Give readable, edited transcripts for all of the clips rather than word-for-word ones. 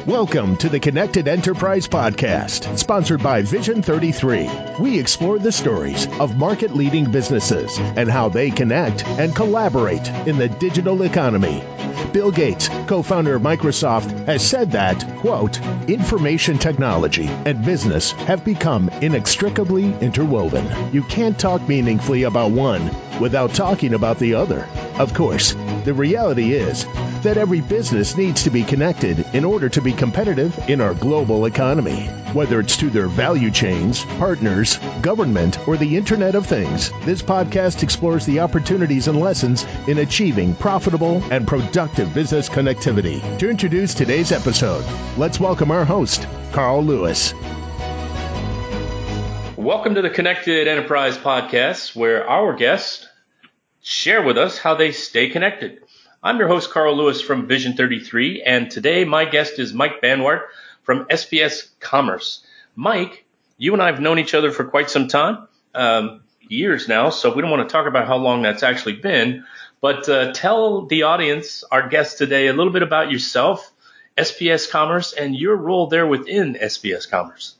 Welcome to the Connected Enterprise Podcast, sponsored by Vision 33. We explore the stories of market-leading businesses and how they connect and collaborate in the digital economy. Bill Gates, co-founder of Microsoft, has said that, quote, information technology and business have become inextricably interwoven. You can't talk meaningfully about one without talking about the other. Of course, the reality is that every business needs to be connected in order to be competitive in our global economy. Whether it's to their value chains, partners, government, or the Internet of Things, this podcast explores the opportunities and lessons in achieving profitable and productive business connectivity. To introduce today's episode, let's welcome our host, Carl Lewis. Welcome to the Connected Enterprise Podcast, where our guests share with us how they stay connected. I'm your host, Carl Lewis from Vision 33, and today my guest is Mike Banwart from SPS Commerce. Mike, you and I have known each other for quite some time, years now, so we don't want to talk about how long that's actually been, but tell the audience, our guest today, a little bit about yourself, SPS Commerce, and your role there within SPS Commerce.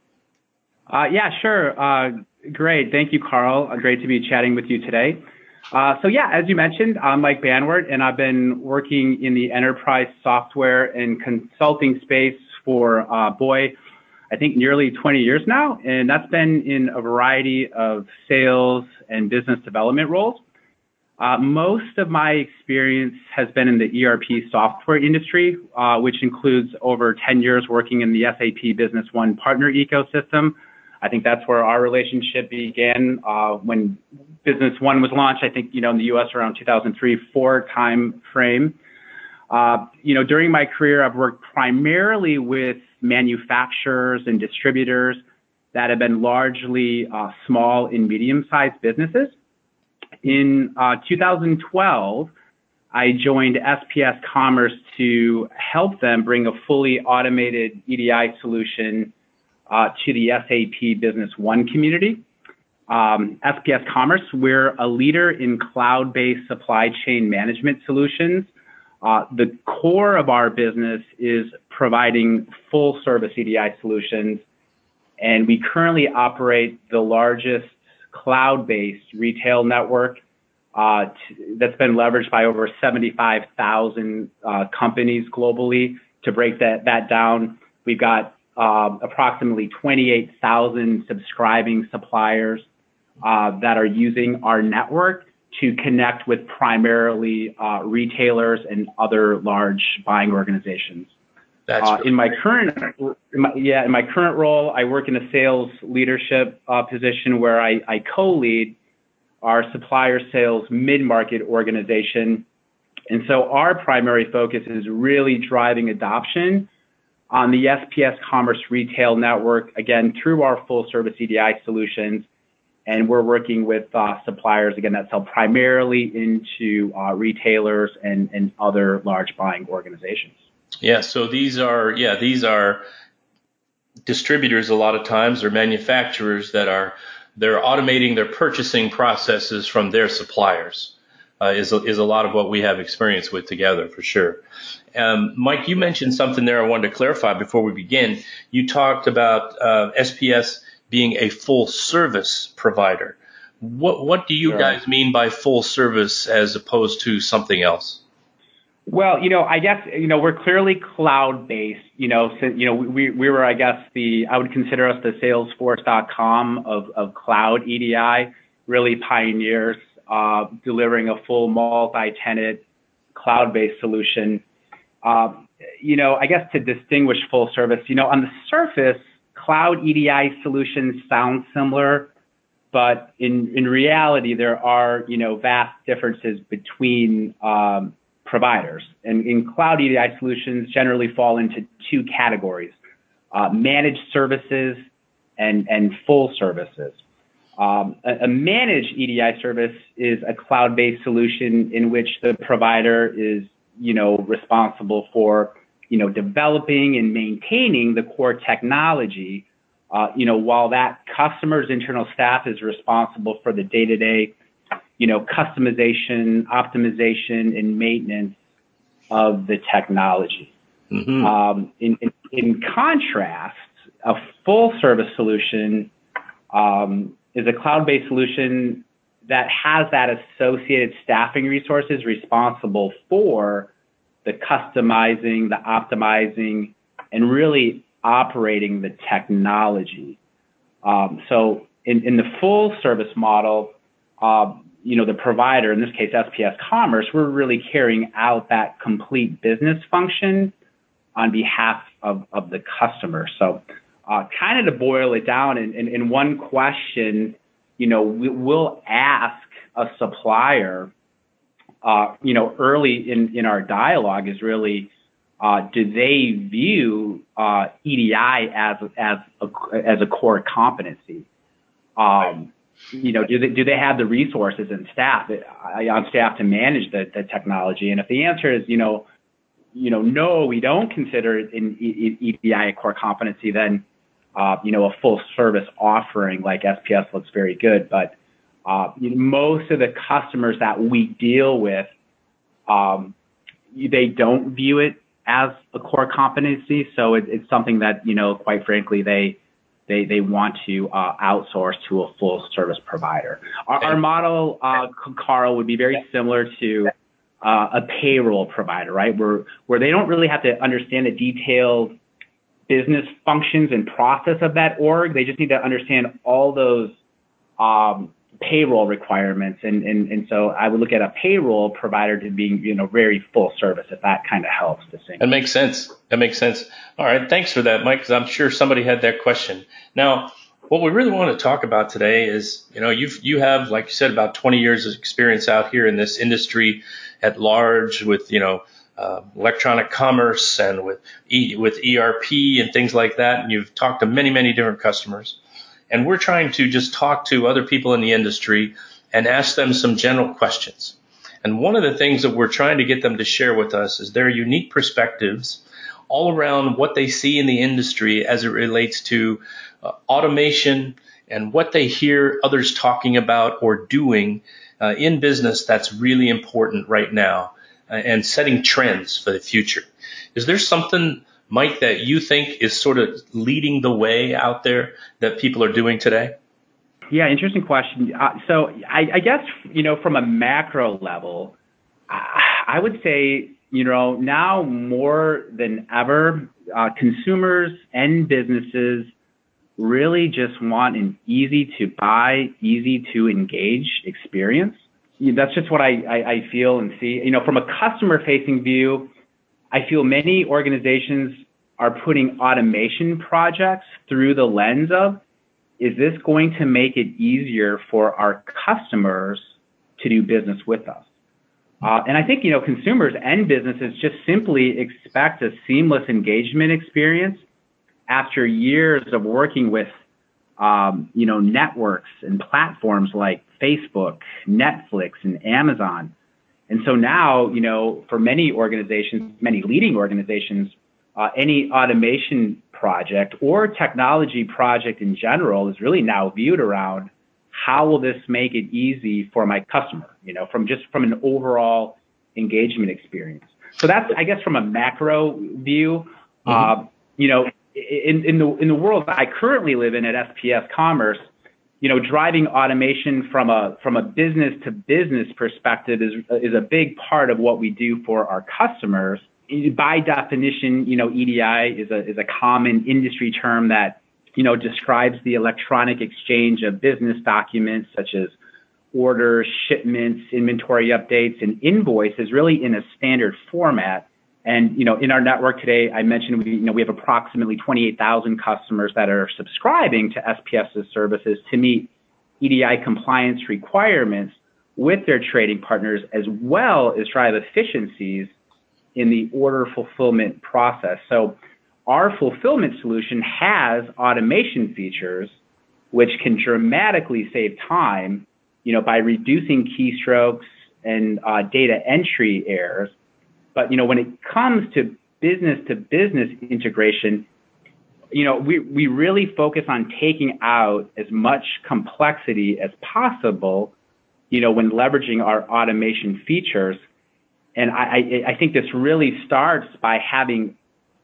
Yeah, sure. Great. Thank you, Carl. Great to be chatting with you today. As you mentioned, I'm Mike Banwart, and I've been working in the enterprise software and consulting space for, I think nearly 20 years now. And that's been in a variety of sales and business development roles. Most of my experience has been in the ERP software industry, which includes over 10 years working in the SAP Business One partner ecosystem. I think that's where our relationship began when Business One was launched, I think, in the U.S. around 2003-04 time frame. During my career, I've worked primarily with manufacturers and distributors that have been largely small and medium-sized businesses. In 2012, I joined SPS Commerce to help them bring a fully automated EDI solution to the SAP Business One community. SPS Commerce, we're a leader in cloud-based supply chain management solutions. The core of our business is providing full-service EDI solutions, and we currently operate the largest cloud-based retail network that's been leveraged by over 75,000 companies globally. To break that down, we've got approximately 28,000 subscribing suppliers that are using our network to connect with primarily retailers and other large buying organizations. In my current role, I work in a sales leadership position where I co-lead our supplier sales mid-market organization. And so our primary focus is really driving adoption on the SPS Commerce retail network, again, through our full-service EDI solutions. And we're working with suppliers, again, that sell primarily into retailers and other large buying organizations. Yeah, so these are distributors a lot of times, or manufacturers they're automating their purchasing processes from their suppliers. Is a lot of what we have experience with together, for sure. Mike, you mentioned something there I wanted to clarify before we begin. You talked about SPS being a full service provider. What do you guys mean by full service as opposed to something else? Well, I guess, we're clearly cloud-based, so, we were, I guess, I would consider us the Salesforce.com of cloud EDI, really pioneers, delivering a full multi-tenant cloud-based solution. I guess to distinguish full service, on the surface, cloud EDI solutions sound similar, but in reality, there are, vast differences between providers. And in cloud EDI solutions generally fall into two categories, managed services and full services. A managed EDI service is a cloud-based solution in which the provider is, responsible for, developing and maintaining the core technology, while that customer's internal staff is responsible for the day-to-day, customization, optimization, and maintenance of the technology. In contrast, a full service solution is a cloud-based solution that has that associated staffing resources responsible for the customizing, the optimizing, and really operating the technology. So in the full service model, the provider, in this case SPS Commerce, we're really carrying out that complete business function on behalf of the customer. So kind of to boil it down in one question, we'll ask a supplier, early in our dialogue is really, do they view EDI as a core competency? Do they have the resources and on staff to manage the technology? And if the answer is, no, we don't consider EDI a core competency, then a full service offering like SPS looks very good. But most of the customers that we deal with, they don't view it as a core competency. So it's something that, quite frankly, they want to outsource to a full service provider. Our model, Carl, would be very similar to a payroll provider, right? Where they don't really have to understand the detailed business functions and process of that org. They just need to understand all those payroll requirements. And so I would look at a payroll provider to being, very full service, if that kind of helps to think. That makes sense. All right. Thanks for that, Mike, because I'm sure somebody had that question. Now, what we really want to talk about today is, you have, like you said, about 20 years of experience out here in this industry at large with, electronic commerce and with ERP and things like that. And you've talked to many, many different customers. And we're trying to just talk to other people in the industry and ask them some general questions. And one of the things that we're trying to get them to share with us is their unique perspectives all around what they see in the industry as it relates to automation and what they hear others talking about or doing in business that's really important right now and setting trends for the future. Is there something, Mike, that you think is sort of leading the way out there that people are doing today? Yeah, interesting question. So I guess, from a macro level, I would say, now more than ever, consumers and businesses really just want an easy to buy, easy to engage experience. That's just what I feel and see. From a customer facing view, I feel many organizations are putting automation projects through the lens of, is this going to make it easier for our customers to do business with us? And I think, consumers and businesses just simply expect a seamless engagement experience after years of working with, networks and platforms like Facebook, Netflix, and Amazon. And so now, for many organizations, many leading organizations, any automation project or technology project in general is really now viewed around, how will this make it easy for my customer, from an overall engagement experience. So that's, I guess, from a macro view. In the world that I currently live in at SPS Commerce, driving automation from a business to business perspective is a big part of what we do for our customers. By definition, EDI is a common industry term that, describes the electronic exchange of business documents such as orders, shipments, inventory updates, and invoices really in a standard format. And, in our network today, I mentioned we have approximately 28,000 customers that are subscribing to SPS's services to meet EDI compliance requirements with their trading partners, as well as drive efficiencies in the order fulfillment process. So our fulfillment solution has automation features which can dramatically save time, by reducing keystrokes and data entry errors. But, when it comes to business integration, we really focus on taking out as much complexity as possible, when leveraging our automation features. And I think this really starts by having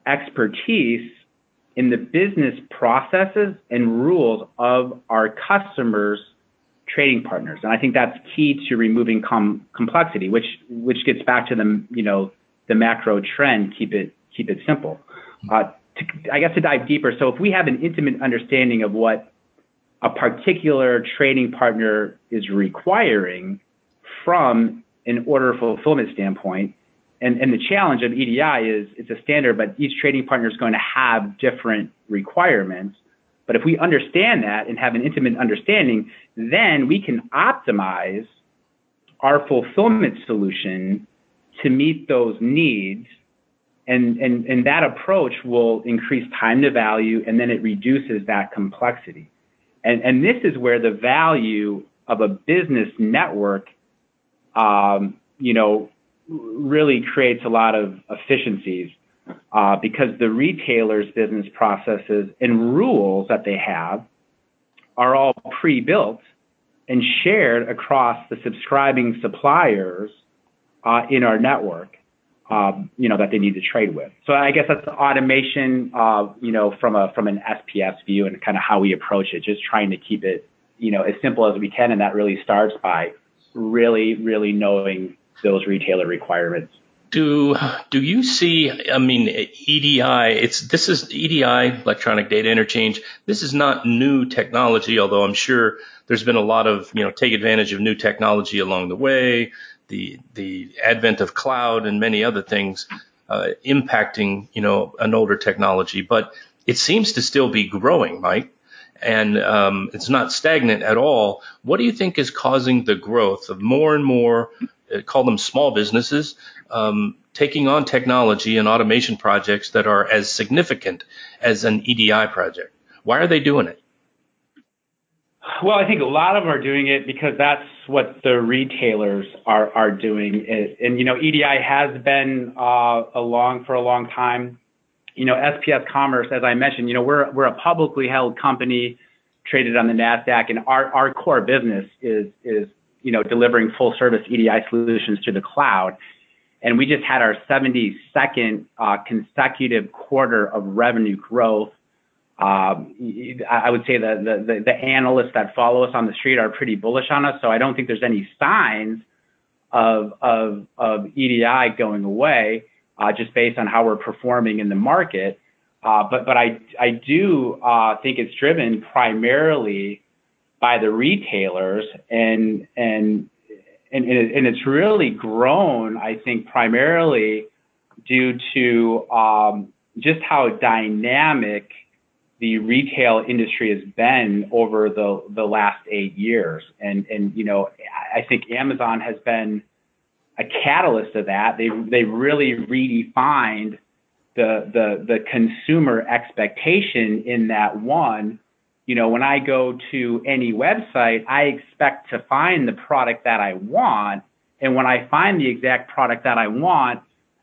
expertise in the business processes and rules of our customers' trading partners. And I think that's key to removing complexity, which gets back to the macro trend, keep it simple. To dive deeper, so if we have an intimate understanding of what a particular trading partner is requiring from an order fulfillment standpoint, and the challenge of EDI is it's a standard, but each trading partner is going to have different requirements. But if we understand that and have an intimate understanding, then we can optimize our fulfillment solution to meet those needs. And that approach will increase time to value, and then it reduces that complexity. And this is where the value of a business network, really creates a lot of efficiencies, because the retailer's business processes and rules that they have are all pre-built and shared across the subscribing suppliers in our network, that they need to trade with. So I guess that's automation, from an SPS view, and kind of how we approach it, just trying to keep it, as simple as we can. And that really starts by really, really knowing those retailer requirements. Do you see, EDI, this is EDI, electronic data interchange. This is not new technology, although I'm sure there's been a lot of, take advantage of new technology along the way, the advent of cloud and many other things impacting, an older technology. But it seems to still be growing, Mike, and it's not stagnant at all. What do you think is causing the growth of more and more, call them small businesses, taking on technology and automation projects that are as significant as an EDI project? Why are they doing it? Well, I think a lot of them are doing it because that's what the retailers are doing. And, EDI has been along for a long time. SPS Commerce, as I mentioned, we're a publicly held company traded on the NASDAQ, and our core business is delivering full service EDI solutions to the cloud. And we just had our 72nd consecutive quarter of revenue growth. I would say the analysts that follow us on the street are pretty bullish on us. So I don't think there's any signs of EDI going away, just based on how we're performing in the market. But I do think it's driven primarily by the retailers, and it's really grown, I think, primarily due to just how dynamic the retail industry has been over the last 8 years. And I think Amazon has been a catalyst of that. They really redefined the consumer expectation in that one. When I go to any website, I expect to find the product that I want. And when I find the exact product that I want,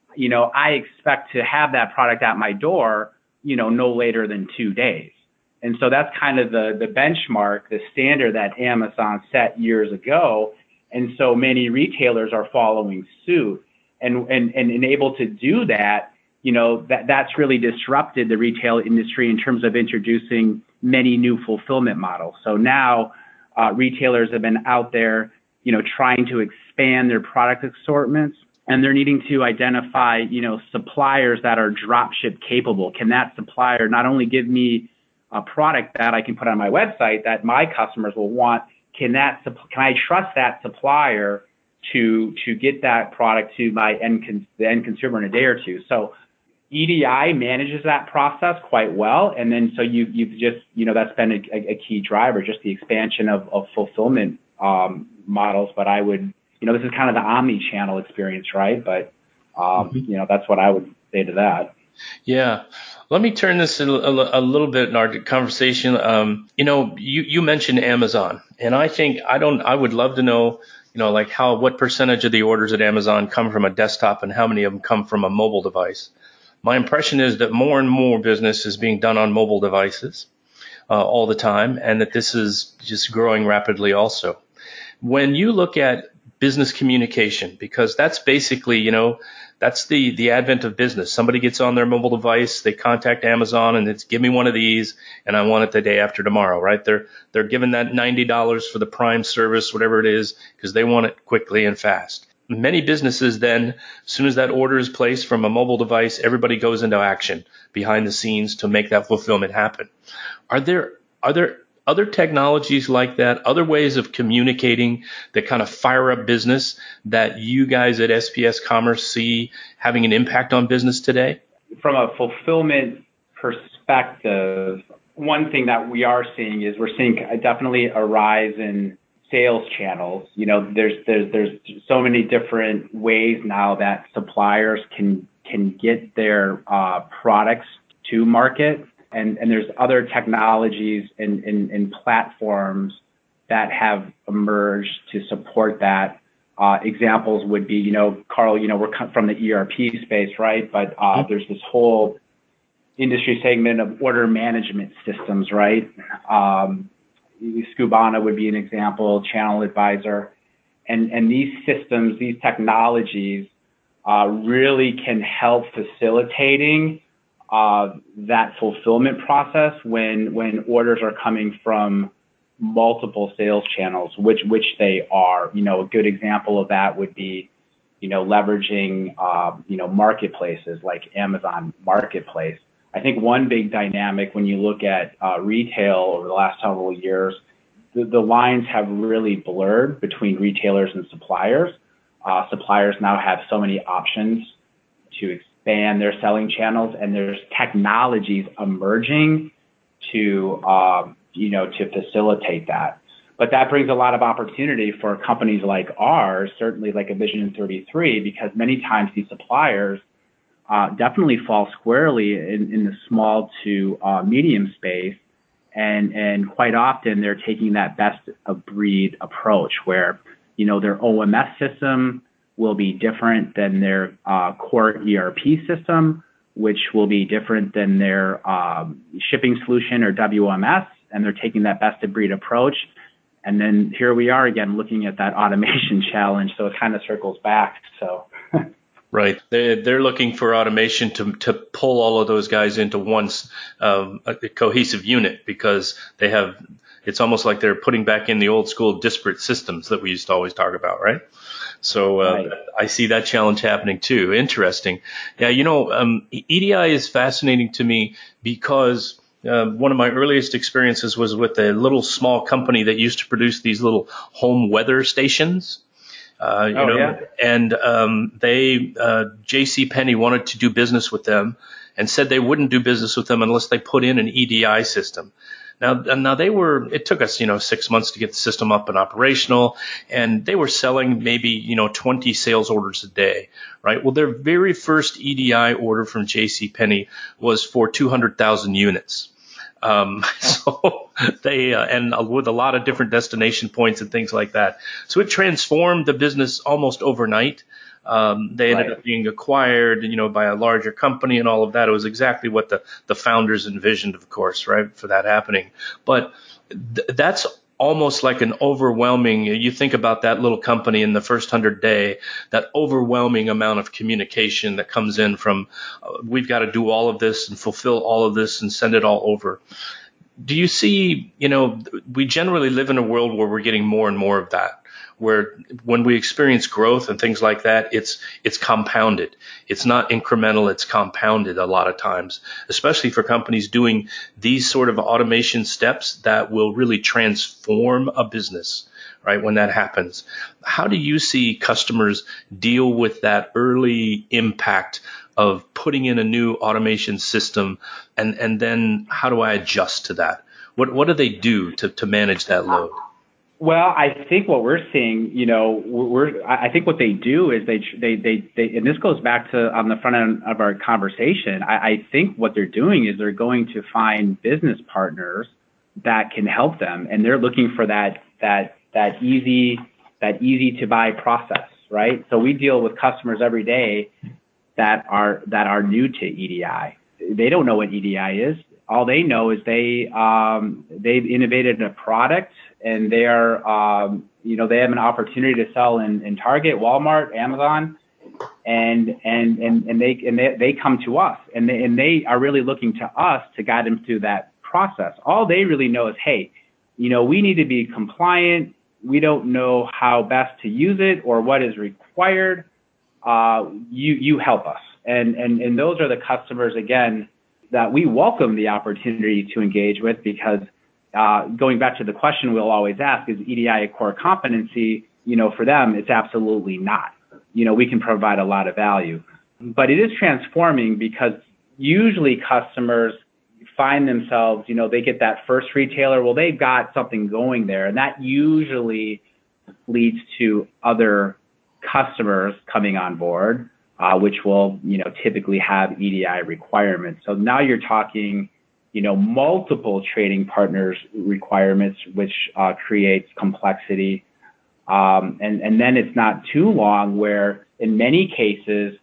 I expect to have that product at my door, no later than 2 days. And so that's kind of the benchmark, the standard that Amazon set years ago. And so many retailers are following suit, and able to do that, that's really disrupted the retail industry in terms of introducing many new fulfillment models. So now retailers have been out there, trying to expand their product assortments, and they're needing to identify, suppliers that are dropship capable. Can that supplier not only give me a product that I can put on my website that my customers will want? Can I trust that supplier to get that product to the end consumer in a day or two? So EDI manages that process quite well. And then so you've just, that's been a key driver, just the expansion of fulfillment models. But I would, this is kind of the omni-channel experience, right? But, that's what I would say to that. Yeah. Let me turn this a little bit in our conversation. You mentioned Amazon, and I would love to know, what percentage of the orders at Amazon come from a desktop and how many of them come from a mobile device. My impression is that more and more business is being done on mobile devices all the time, and that this is just growing rapidly also. When you look at business communication, because that's basically, That's the advent of business. Somebody gets on their mobile device, they contact Amazon, and it's, give me one of these, and I want it the day after tomorrow, right? They're given that $90 for the Prime service, whatever it is, because they want it quickly and fast. Many businesses then, as soon as that order is placed from a mobile device, everybody goes into action behind the scenes to make that fulfillment happen. Are there other technologies like that, other ways of communicating that kind of fire up business that you guys at SPS Commerce see having an impact on business today? From a fulfillment perspective, one thing that we are seeing is we're seeing definitely a rise in sales channels. You know, there's so many different ways now that suppliers can get their products to market. And there's other technologies and platforms that have emerged to support that. Examples would be, you know, Carl, you know, we're from the ERP space, right? But there's this whole industry segment of order management systems, right? Skubana would be an example, Channel Advisor. And these systems, these technologies really can help facilitating that fulfillment process when orders are coming from multiple sales channels, which they are. You know, a good example of that would be, you know, leveraging, you know, marketplaces like Amazon Marketplace. I think one big dynamic when you look at retail over the last several years, the lines have really blurred between retailers and suppliers. Suppliers now have so many options to expand their selling channels, and there's technologies emerging to, you know, to facilitate that. But that brings a lot of opportunity for companies like ours, certainly like a Vision 33, because many times these suppliers definitely fall squarely in the small to medium space, and quite often they're taking that best of breed approach where, you know, their OMS system will be different than their core ERP system, which will be different than their shipping solution or WMS, and they're taking that best of breed approach. And then here we are again looking at that automation challenge, so it kind of circles back. So. Right. They're looking for automation to pull all of those guys into one a cohesive unit, because they have, it's almost like they're putting back in the old school disparate systems that we used to always talk about, right? So right. I see that challenge happening too. Interesting. Yeah, you know, EDI is fascinating to me because one of my earliest experiences was with a little small company that used to produce these little home weather stations. Yeah. And J.C. Penney wanted to do business with them and said they wouldn't do business with them unless they put in an EDI system. Now it took us, 6 months to get the system up and operational, and they were selling maybe, 20 sales orders a day, right? Well, their very first EDI order from J.C. Penney was for 200,000 units. So they, and with a lot of different destination points and things like that. So it transformed the business almost overnight. They ended up being acquired, by a larger company and all of that. It was exactly what the founders envisioned, of course, right, for that happening. But that's almost like an overwhelming, you think about that little company in the first 100 day, that overwhelming amount of communication that comes in from, we've got to do all of this and fulfill all of this and send it all over. Do you see, we generally live in a world where we're getting more and more of that, where when we experience growth and things like that, it's compounded. It's not incremental, it's compounded a lot of times, especially for companies doing these sort of automation steps that will really transform a business, right, when that happens. How do you see customers deal with that early impact of putting in a new automation system, and then how do I adjust to that? What do they do to manage that load? Well, I think what we're seeing, I think what they do is they, and this goes back to on the front end of our conversation. I think what they're doing is they're going to find business partners that can help them, and they're looking for that easy to buy process, right? So we deal with customers every day that are new to EDI. They don't know what EDI is. All they know is they've innovated a product, and they are, they have an opportunity to sell in Target, Walmart, Amazon, and they come to us, and they are really looking to us to guide them through that process. All they really know is, hey, we need to be compliant. We don't know how best to use it or what is required. You help us. And those are the customers, again, that we welcome the opportunity to engage with, because going back to the question we'll always ask, is EDI a core competency? For them, it's absolutely not. We can provide a lot of value, but it is transforming, because usually customers find themselves, they get that first retailer, well, they've got something going there, and that usually leads to other customers coming on board, which will, typically have EDI requirements. So now you're talking, multiple trading partners requirements, which creates complexity. And then it's not too long where, in many cases,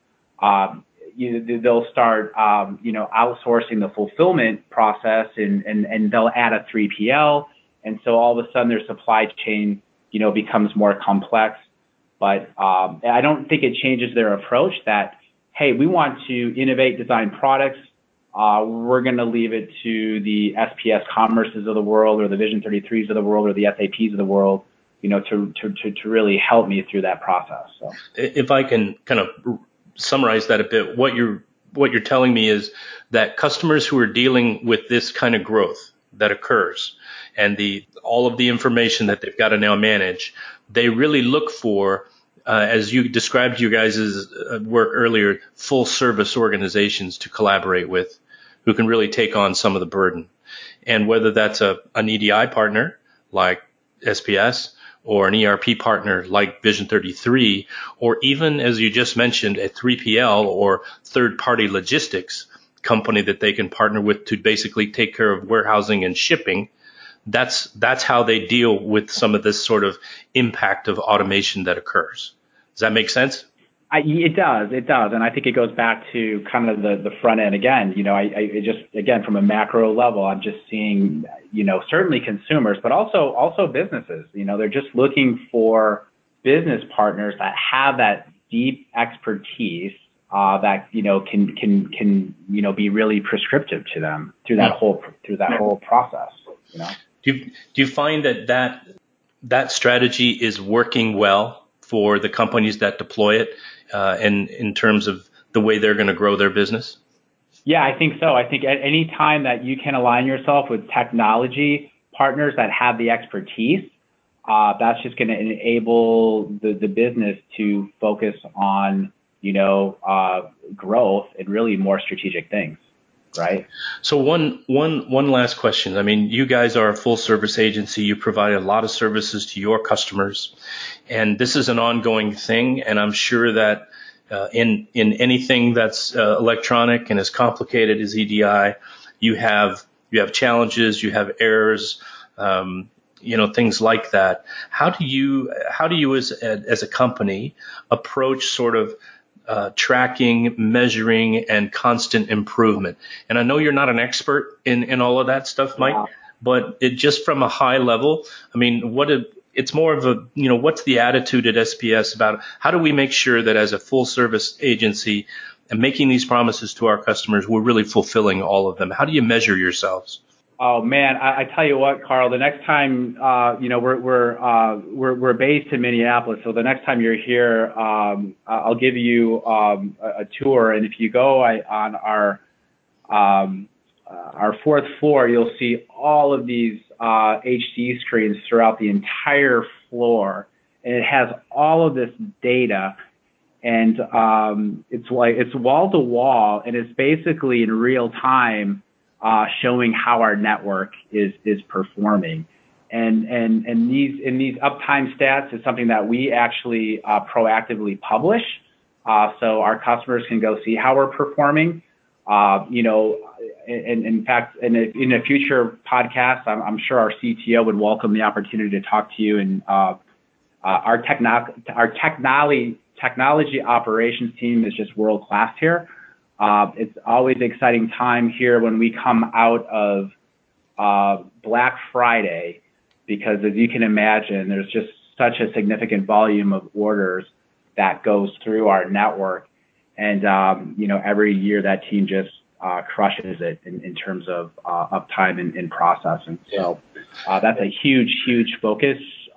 they'll start, outsourcing the fulfillment process, and they'll add a 3PL. And so all of a sudden their supply chain, becomes more complex. But I don't think it changes their approach that, hey, we want to innovate, design products. We're going to leave it to the SPS Commerces of the world, or the Vision 33s of the world, or the SAPs of the world, to really help me through that process. So, if I can kind of summarize that a bit, what you're telling me is that customers who are dealing with this kind of growth that occurs, and all of the information that they've got to now manage, they really look for, as you described you guys' work earlier, full service organizations to collaborate with, who can really take on some of the burden. And whether that's an EDI partner like SPS, or an ERP partner like Vision 33, or even, as you just mentioned, a 3PL or third-party logistics company that they can partner with to basically take care of warehousing and shipping, that's how they deal with some of this sort of impact of automation that occurs. Does that make sense? It does. And I think it goes back to kind of the front end again. I just, again, from a macro level, I'm just seeing, certainly consumers, but also businesses, they're just looking for business partners that have that deep expertise, that, can be really prescriptive to them through that whole process, Do you find that strategy is working well for the companies that deploy it, in terms of the way they're going to grow their business? Yeah, I think so. I think at any time that you can align yourself with technology partners that have the expertise, that's just going to enable the business to focus on, growth and really more strategic things. Right. So one last question. I mean, you guys are a full service agency. You provide a lot of services to your customers, and this is an ongoing thing. And I'm sure that in anything that's electronic and as complicated as EDI, you have challenges, you have errors, things like that. How do you as a company approach sort of tracking, measuring, and constant improvement? And I know you're not an expert in all of that stuff, Mike, but it just from a high level, I mean, it's more of a, what's the attitude at SPS about how do we make sure that as a full service agency and making these promises to our customers, we're really fulfilling all of them? How do you measure yourselves? Oh man, I tell you what, Carl. The next time, we're based in Minneapolis, so the next time you're here, I'll give you a tour. And if you go on our fourth floor, you'll see all of these HD screens throughout the entire floor, and it has all of this data. And it's wall to wall, and it's basically in real time. Showing how our network is performing, and these uptime stats is something that we actually proactively publish, so our customers can go see how we're performing. In fact, in a future podcast, I'm sure our CTO would welcome the opportunity to talk to you. And our technology operations team is just world class here. It's always an exciting time here when we come out of Black Friday, because as you can imagine, there's just such a significant volume of orders. that goes through our network. And, every year that team just crushes it in terms of time and process. And so that's a huge focus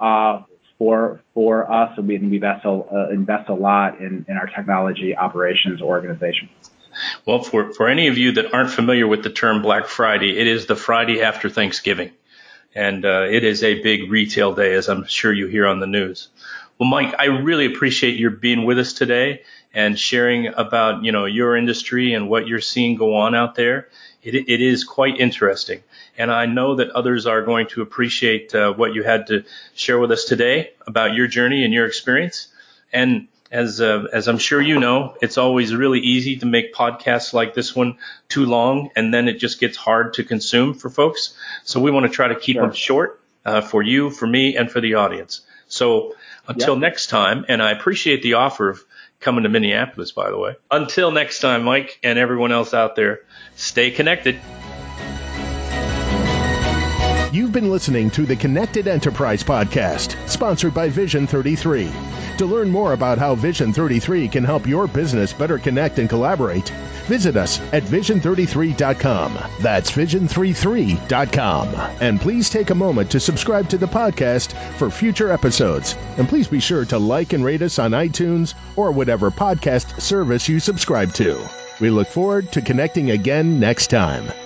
for us. And we invest a lot in our technology operations organization. Well, for any of you that aren't familiar with the term Black Friday, it is the Friday after Thanksgiving. And it is a big retail day, as I'm sure you hear on the news. Well, Mike, I really appreciate your being with us today and sharing about, your industry and what you're seeing go on out there. It is quite interesting. And I know that others are going to appreciate what you had to share with us today about your journey and your experience. And as I'm sure you know, it's always really easy to make podcasts like this one too long, and then it just gets hard to consume for folks. So we want to try to keep them short for you, for me, and for the audience. So until next time, and I appreciate the offer of coming to Minneapolis, by the way. Until next time, Mike and everyone else out there, stay connected. You've been listening to the Connected Enterprise Podcast, sponsored by Vision 33. To learn more about how Vision 33 can help your business better connect and collaborate, visit us at vision33.com. That's vision33.com. And please take a moment to subscribe to the podcast for future episodes. And please be sure to like and rate us on iTunes or whatever podcast service you subscribe to. We look forward to connecting again next time.